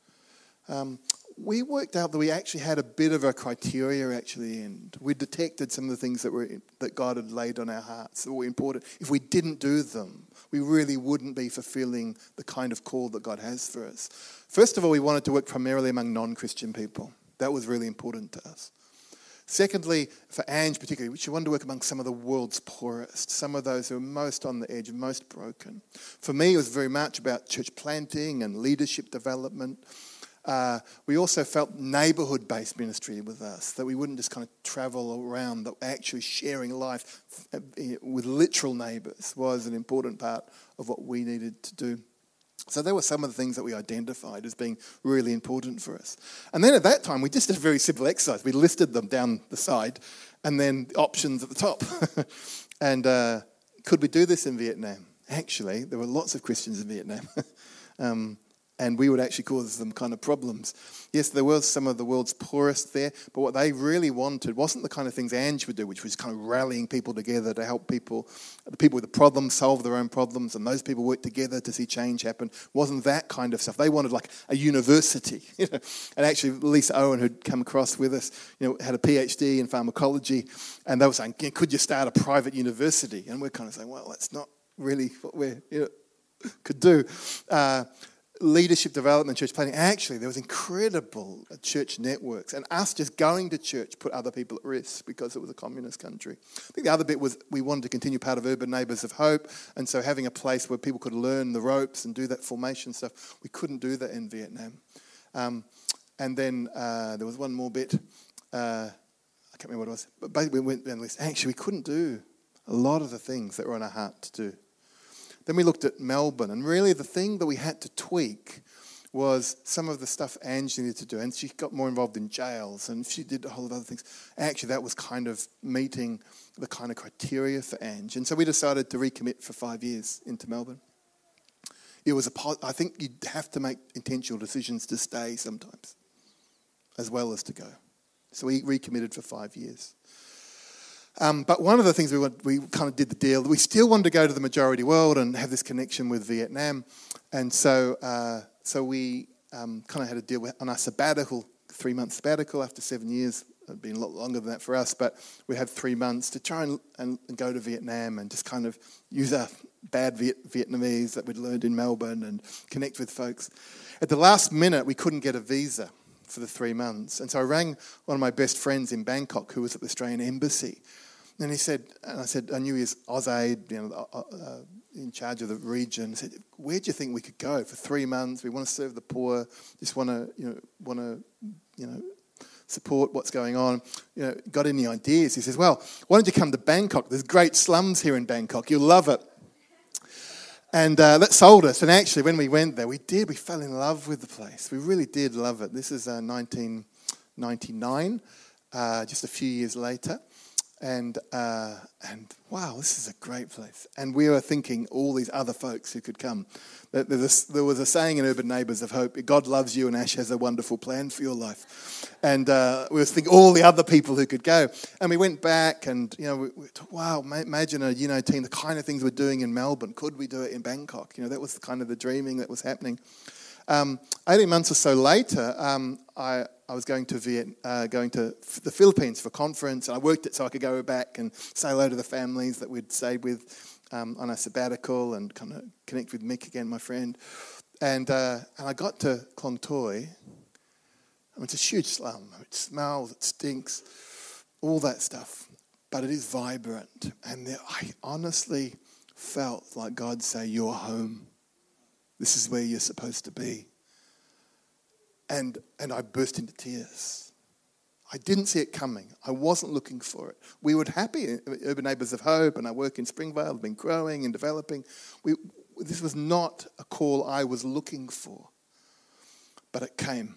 Um, we worked out that we actually had a bit of a criteria actually, and we detected some of the things that were that God had laid on our hearts that were important. If we didn't do them, we really wouldn't be fulfilling the kind of call that God has for us. First of all, we wanted to work primarily among non-Christian people. That was really important to us. Secondly, for Ange particularly, we wanted to work among some of the world's poorest, some of those who are most on the edge, most broken. For me, it was very much about church planting and leadership development. Uh, we also felt neighbourhood-based ministry with us, that we wouldn't just kind of travel around, that actually sharing life with literal neighbours was an important part of what we needed to do. So there were some of the things that we identified as being really important for us. And then at that time, we just did a very simple exercise. We listed them down the side and then options at the top. and uh, could we do this in Vietnam? Actually, there were lots of Christians in Vietnam. um, And we would actually cause them kind of problems. Yes, there was some of the world's poorest there, but what they really wanted wasn't the kind of things Ange would do, which was kind of rallying people together to help people, the people with the problems solve their own problems, and those people work together to see change happen. It wasn't that kind of stuff. They wanted like a university. You know? And actually, Lisa Owen, who'd come across with us, you know, had a PhD in pharmacology, and they were saying, could you start a private university? And we're kind of saying, well, that's not really what we you know, could do. Uh, Leadership development, church planting. Actually, there was incredible church networks, and us just going to church put other people at risk because it was a communist country. I think the other bit was we wanted to continue part of Urban Neighbours of Hope, and so having a place where people could learn the ropes and do that formation stuff. We couldn't do that in Vietnam. Um, and then uh, there was one more bit. Uh, I can't remember what it was. But basically, we went down the list. Actually, we couldn't do a lot of the things that were on our heart to do. Then we looked at Melbourne, and really the thing that we had to tweak was some of the stuff Ange needed to do, and she got more involved in jails, and she did a whole lot of other things. Actually, that was kind of meeting the kind of criteria for Ange, and so we decided to recommit for five years into Melbourne. It was a, I think you'd have to make intentional decisions to stay sometimes, as well as to go. So we recommitted for five years. Um, but one of the things we want, we kind of did the deal, we still wanted to go to the majority world and have this connection with Vietnam. And so uh, so we um, kind of had a deal with, on our sabbatical, three-month sabbatical after seven years. It had been a lot longer than that for us, but we had three months to try and, and, and go to Vietnam and just kind of use our bad Viet, Vietnamese that we'd learned in Melbourne and connect with folks. At the last minute, we couldn't get a visa for the three months. And so I rang one of my best friends in Bangkok who was at the Australian Embassy. And he said, and I said, I knew he was AusAid, you know, uh, uh, in charge of the region. He said, where do you think we could go for three months? We want to serve the poor, just want to, you know, want to, you know, support what's going on. You know, got any ideas? He says, well, why don't you come to Bangkok? There's great slums here in Bangkok. You'll love it. And uh, that sold us. And actually, when we went there, we did. We fell in love with the place. We really did love it. This is uh, nineteen ninety-nine, uh, just a few years later. And uh, and wow, this is a great place. And we were thinking all these other folks who could come. There was, there was a saying in Urban Neighbours of Hope, God loves you and Ash has a wonderful plan for your life. And uh, we were thinking all the other people who could go. And we went back and, you know, we, we thought, wow, imagine a, you know, team, the kind of things we're doing in Melbourne. Could we do it in Bangkok? You know, that was kind of the dreaming that was happening. Um, eighteen months or so later, um, I, I was going to Viet, uh, going to the Philippines for a conference, and I worked it so I could go back and say hello to the families that we'd stayed with um, on a sabbatical and kind of connect with Mick again, my friend. And uh, and I got to Klong Toi. I mean, it's a huge slum. It smells, it stinks, all that stuff. But it is vibrant, and there, I honestly felt like God say, "You're home. This is where you're supposed to be." And and I burst into tears. I didn't see it coming. I wasn't looking for it. We were happy, Urban Neighbours of Hope, and I work in Springvale. I've been growing and developing. We, this was not a call I was looking for, but it came.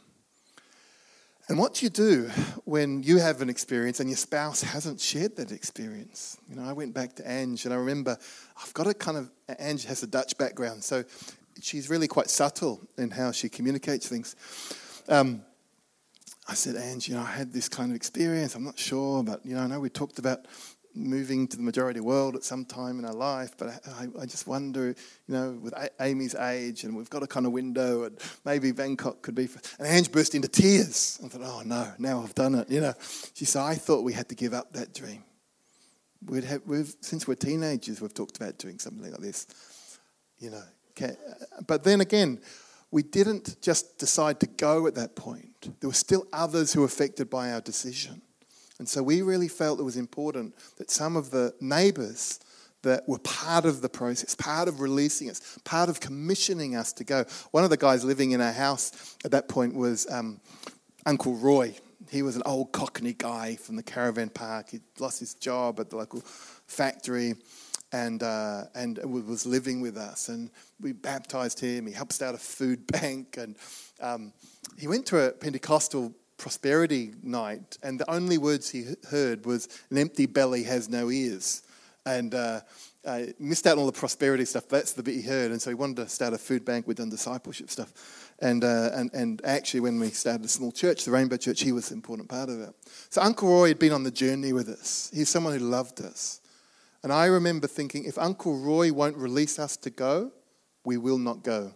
And what do you do when you have an experience and your spouse hasn't shared that experience? You know, I went back to Ange, and I remember I've got a kind of, Ange has a Dutch background, so she's really quite subtle in how she communicates things. Um, I said, Ange, you know, I had this kind of experience. I'm not sure, but, you know, I know we talked about moving to the majority world at some time in our life, but I, I just wonder, you know, with a- Amy's age, and we've got a kind of window, and maybe Bangkok could be... For... And Ange burst into tears. I thought, oh, no, now I've done it, you know. She said, I thought we had to give up that dream. We'd have, we've, since we're teenagers, we've talked about doing something like this, you know. Okay. But then again, we didn't just decide to go at that point. There were still others who were affected by our decision. And so we really felt it was important that some of the neighbours that were part of the process, part of releasing us, part of commissioning us to go. One of the guys living in our house at that point was um, Uncle Roy. He was an old Cockney guy from the caravan park. He lost his job at the local factory. And uh, and was living with us, and we baptised him. He helped start a food bank, and um, he went to a Pentecostal prosperity night, and the only words he heard was, "An empty belly has no ears," and uh, uh, missed out on all the prosperity stuff. That's the bit he heard, and so he wanted to start a food bank. We'd done discipleship stuff, and uh, and and actually, when we started a small church, the Rainbow Church, he was an important part of it. So Uncle Roy had been on the journey with us. He's someone who loved us. And I remember thinking, if Uncle Roy won't release us to go, we will not go.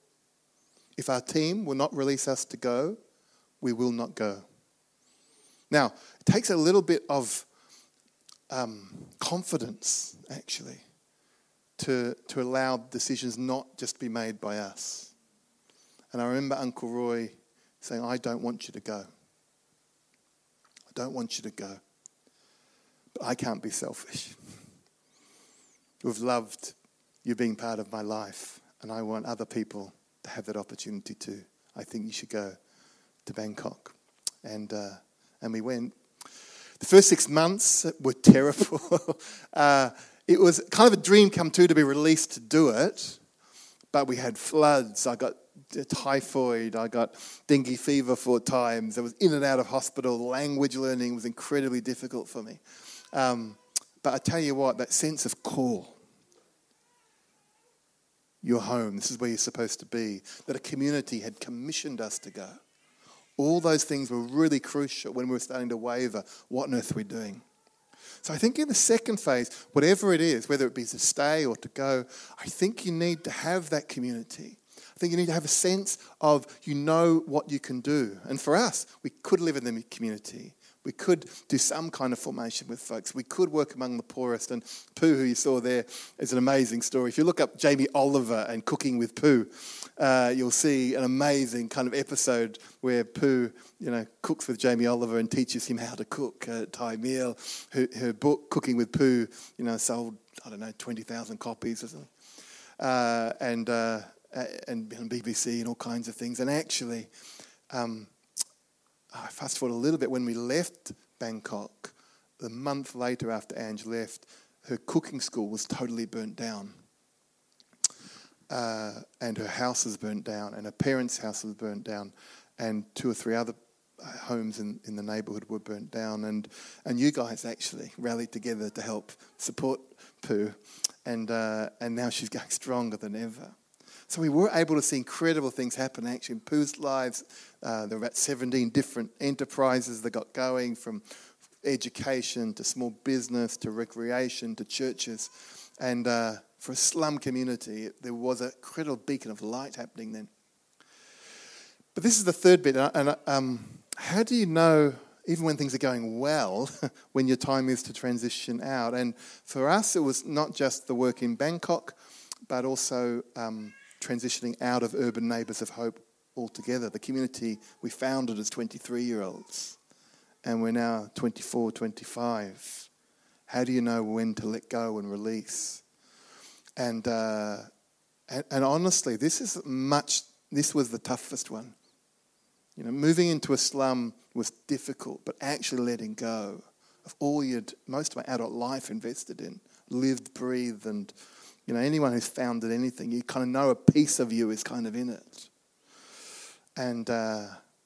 If our team will not release us to go, we will not go. Now, it takes a little bit of um, confidence, actually, to, to allow decisions not just to be made by us. And I remember Uncle Roy saying, I don't want you to go. I don't want you to go. But I can't be selfish. You've loved you being part of my life, and I want other people to have that opportunity too. I think you should go to Bangkok. And uh, and we went. The first six months were terrible. uh, it was kind of a dream come true to be released to do it, but we had floods. I got typhoid. I got dengue fever four times. I was in and out of hospital. Language learning was incredibly difficult for me. Um, But I tell you what, that sense of call, you're home, this is where you're supposed to be, that a community had commissioned us to go. All those things were really crucial when we were starting to waver. What on earth are we doing? So I think in the second phase, whatever it is, whether it be to stay or to go, I think you need to have that community. I think you need to have a sense of you know what you can do. And for us, we could live in the community. We could do some kind of formation with folks. We could work among the poorest. And Pooh, who you saw there, is an amazing story. If you look up Jamie Oliver and Cooking with Pooh, uh, you'll see an amazing kind of episode where Pooh, you know, cooks with Jamie Oliver and teaches him how to cook a Thai meal. Her, her book, Cooking with Pooh, you know, sold, I don't know, twenty thousand copies or something. Uh, and, uh, and and B B C and all kinds of things. And actually, um, I fast forward a little bit, when we left Bangkok, the month later after Ange left, her cooking school was totally burnt down. Uh, and her house was burnt down, and her parents' house was burnt down, and two or three other homes in, in the neighbourhood were burnt down. And, and you guys actually rallied together to help support Pooh, and uh, and now she's going stronger than ever. So we were able to see incredible things happen actually in Pooh's lives. Uh, there were about seventeen different enterprises that got going, from education to small business to recreation to churches. And uh, for a slum community, there was a credible beacon of light happening then. But this is the third bit. And um, how do you know, even when things are going well, when your time is to transition out? And for us, it was not just the work in Bangkok, but also um, transitioning out of Urban Neighbours of Hope altogether. The community we founded as twenty-three-year-olds, and we're now twenty-four, twenty-five. How do you know when to let go and release? And uh, and, and honestly, this is much. This was the toughest one. You know, moving into a slum was difficult, but actually letting go of all you'd most of my adult life invested in, lived, breathed, and you know, anyone who's founded anything, you kind of know a piece of you is kind of in it. And uh,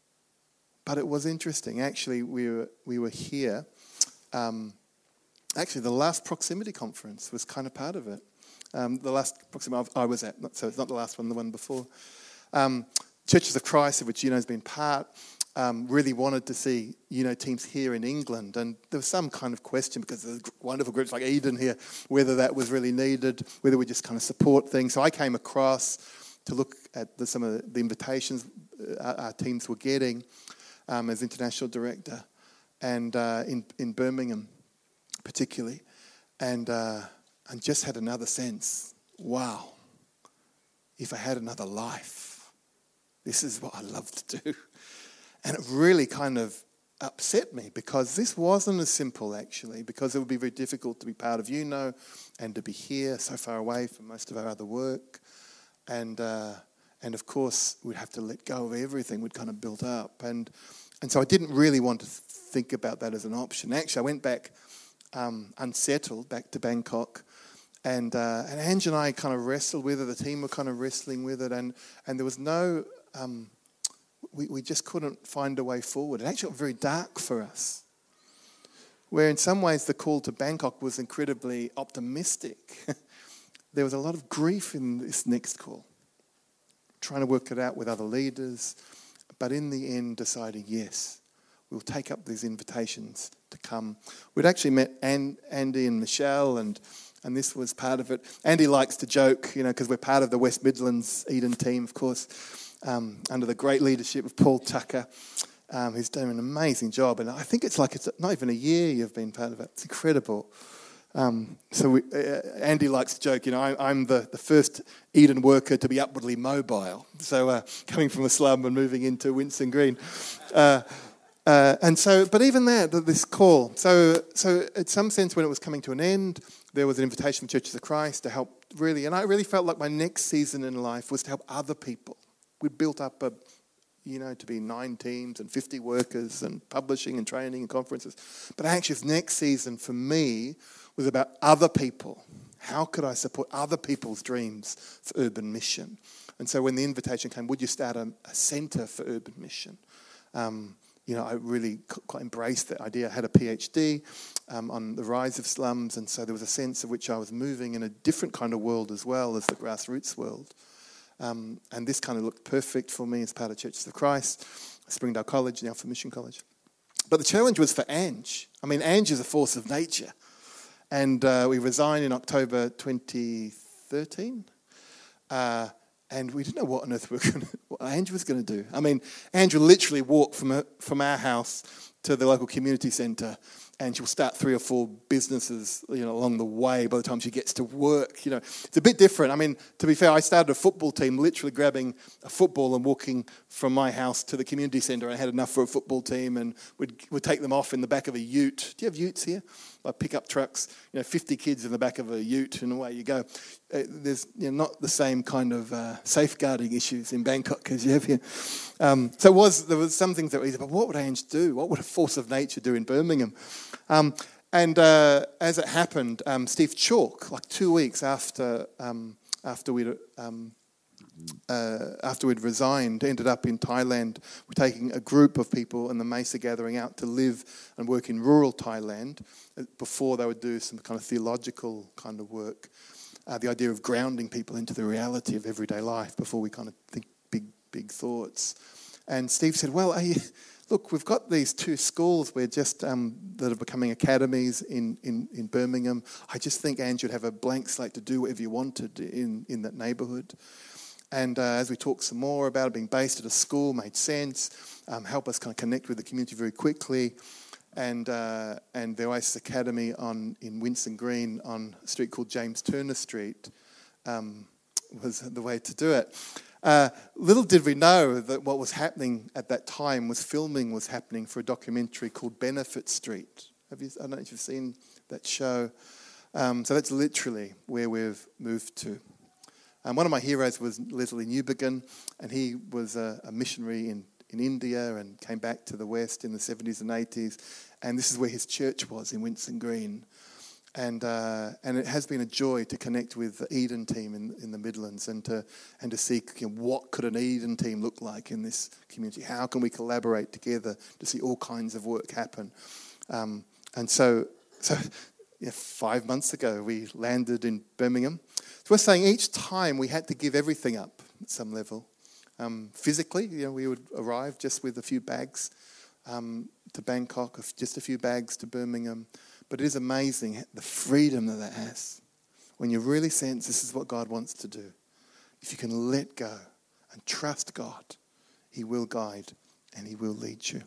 but it was interesting. Actually, we were we were here. Um, actually, the last proximity conference was kind of part of it. Um, the last proximity I was at, so it's not the last one, the one before. Um, Churches of Christ, of which Uno's been part, um, really wanted to see Uno teams here in England, and there was some kind of question, because there's wonderful groups like Eden here, whether that was really needed, whether we just kind of support things. So I came across to look at the, some of the, the invitations our, our teams were getting um, as international director, and uh, in in Birmingham particularly, and uh, and just had another sense. Wow, if I had another life, this is what I love to do. And it really kind of upset me, because this wasn't as simple, actually, because it would be very difficult to be part of Uno and to be here so far away from most of our other work. And uh, and of course, we'd have to let go of everything we'd kind of built up. And and so I didn't really want to think about that as an option. Actually, I went back um, unsettled, back to Bangkok. And uh, and Ange and I kind of wrestled with it. The team were kind of wrestling with it. And, and there was no... Um, We, we just couldn't find a way forward. It actually got very dark for us, where in some ways the call to Bangkok was incredibly optimistic. There was a lot of grief in this next call, trying to work it out with other leaders, but in the end deciding, yes, we'll take up these invitations to come. We'd actually met An- Andy and Michelle, and and this was part of it. Andy likes to joke, you know, because we're part of the West Midlands Eden team, of course, Um, under the great leadership of Paul Tucker, um, who's done an amazing job. And I think it's like it's not even a year you've been part of it. It's incredible. Um, so we, uh, Andy likes to joke, you know, I, I'm the, the first Eden worker to be upwardly mobile. So uh, coming from a slum and moving into Winson Green. Uh, uh, and so, but even that, this call. So, so in some sense, when it was coming to an end, there was an invitation from Churches of Christ to help really, and I really felt like my next season in life was to help other people. We built up a, you know, to be nine teams and fifty workers and publishing and training and conferences. But actually, this next season for me was about other people. How could I support other people's dreams for Urban Mission? And so when the invitation came, would you start a, a centre for Urban Mission? Um, you know, I really quite embraced that idea. I had a PhD um, on the rise of slums, and so there was a sense of which I was moving in a different kind of world as well as the grassroots world. Um, and this kind of looked perfect for me as part of Churches of Christ, Springdale College, now for Mission College. But the challenge was for Ange. I mean, Ange is a force of nature. And uh, we resigned in October twenty thirteen. Uh, and we didn't know what on earth we were going to, what Ange was going to do. I mean, Ange would literally walk from, her, from our house to the local community centre, and she'll start three or four businesses, you know, along the way by the time she gets to work. You know, it's a bit different. I mean, to be fair, I started a football team literally grabbing a football and walking from my house to the community centre. I had enough for a football team, and we'd, we'd take them off in the back of a ute. Do you have utes here? Like pickup trucks, you know, fifty kids in the back of a ute, and away you go. Uh, there's you know, not the same kind of uh, safeguarding issues in Bangkok as you have here. Um, so it was, there was some things that were easy, but what would Ange do? What would a force of nature do in Birmingham? Um, and uh, as it happened, um, Steve Chalk, like two weeks after um, after we'd um, uh, after we'd resigned, ended up in Thailand. We're taking a group of people in the Mesa Gathering out to live and work in rural Thailand before they would do some kind of theological kind of work. Uh, the idea of grounding people into the reality of everyday life before we kind of think big, big thoughts. And Steve said, well, are you, look, we've got these two schools we're just um, that are becoming academies in, in, in Birmingham. I just think, Ange, you'd have a blank slate to do whatever you wanted in, in that neighbourhood. And uh, as we talked some more about it, being based at a school made sense, um, help us kind of connect with the community very quickly. And uh, and the Oasis Academy on in Winson Green on a street called James Turner Street um, was the way to do it. Uh, little did we know that what was happening at that time was filming was happening for a documentary called Benefit Street. Have you? I don't know if you've seen that show. Um, so that's literally where we've moved to. Um, one of my heroes was Leslie Newbegin, and he was a, a missionary in, in India and came back to the West in the seventies and eighties. And this is where his church was, in Winson Green. And uh, and it has been a joy to connect with the Eden team in, in the Midlands and to and to see, you know, what could an Eden team look like in this community? How can we collaborate together to see all kinds of work happen? Um, and so, so yeah, five months ago, we landed in Birmingham. So we're saying each time we had to give everything up at some level. Um, physically, you know, we would arrive just with a few bags um, to Bangkok, just a few bags to Birmingham. But it is amazing the freedom that that has when you really sense this is what God wants to do. If you can let go and trust God, He will guide and He will lead you.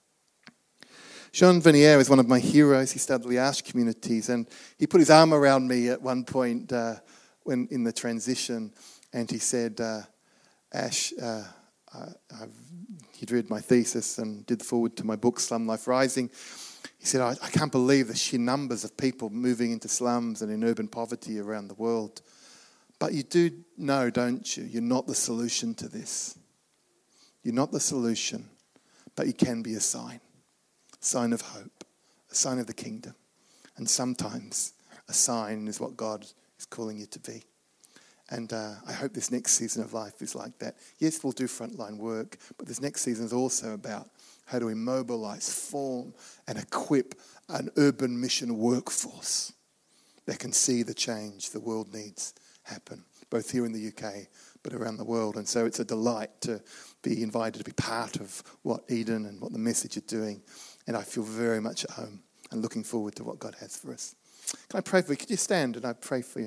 Jean Vanier is one of my heroes. He started the Arche communities, and he put his arm around me at one point uh, when in the transition, and he said, uh, Ash, uh, I, I've, he'd read my thesis and did the forward to my book, Slum Life Rising. He said, I, I can't believe the sheer numbers of people moving into slums and in urban poverty around the world. But you do know, don't you, you're not the solution to this. You're not the solution, but you can be a sign. A sign of hope, a sign of the kingdom. And sometimes a sign is what God is calling you to be. And uh, I hope this next season of life is like that. Yes, we'll do frontline work, but this next season is also about how do we mobilise, form and equip an urban mission workforce that can see the change the world needs happen, both here in the U K but around the world. And so it's a delight to be invited to be part of what Eden and what the message are doing. And I feel very much at home and looking forward to what God has for us. Can I pray for you? Could you stand and I pray for you?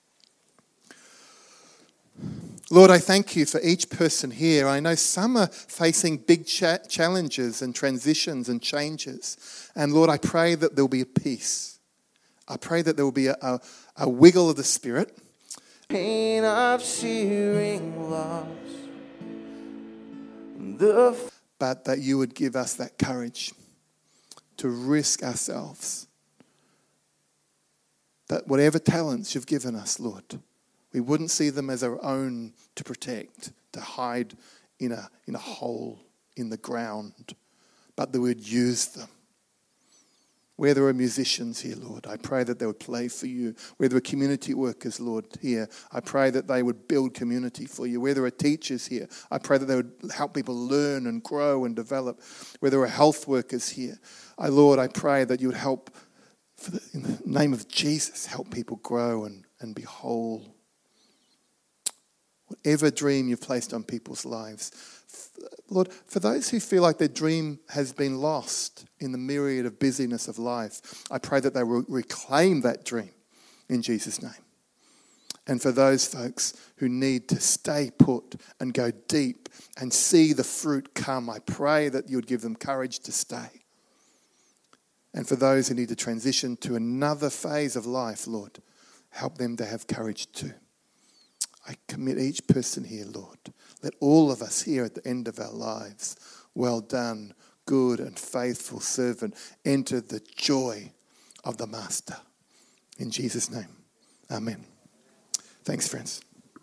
Lord, I thank you for each person here. I know some are facing big cha- challenges and transitions and changes. And Lord, I pray that there will be a peace. I pray that there will be a, a, a wiggle of the Spirit. Pain of shearing loss. The but that you would give us that courage to risk ourselves. That whatever talents you've given us, Lord, we wouldn't see them as our own to protect, to hide in a in a hole in the ground, but that we'd use them. Where there are musicians here, Lord, I pray that they would play for you. Where there are community workers, Lord, here, I pray that they would build community for you. Where there are teachers here, I pray that they would help people learn and grow and develop. Where there are health workers here, I, Lord, I pray that you would help, for the, in the name of Jesus, help people grow and, and be whole. Whatever dream you've placed on people's lives. Lord, for those who feel like their dream has been lost in the myriad of busyness of life, I pray that they will reclaim that dream in Jesus' name. And for those folks who need to stay put and go deep and see the fruit come, I pray that you would give them courage to stay. And for those who need to transition to another phase of life, Lord, help them to have courage too. I commit each person here, Lord. Let all of us here at the end of our lives, well done, good and faithful servant, enter the joy of the Master. In Jesus' name, amen. Thanks, friends.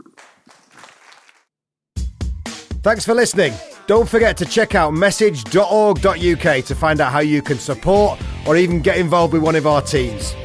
Thanks for listening. Don't forget to check out message dot org dot U K to find out how you can support or even get involved with one of our teams.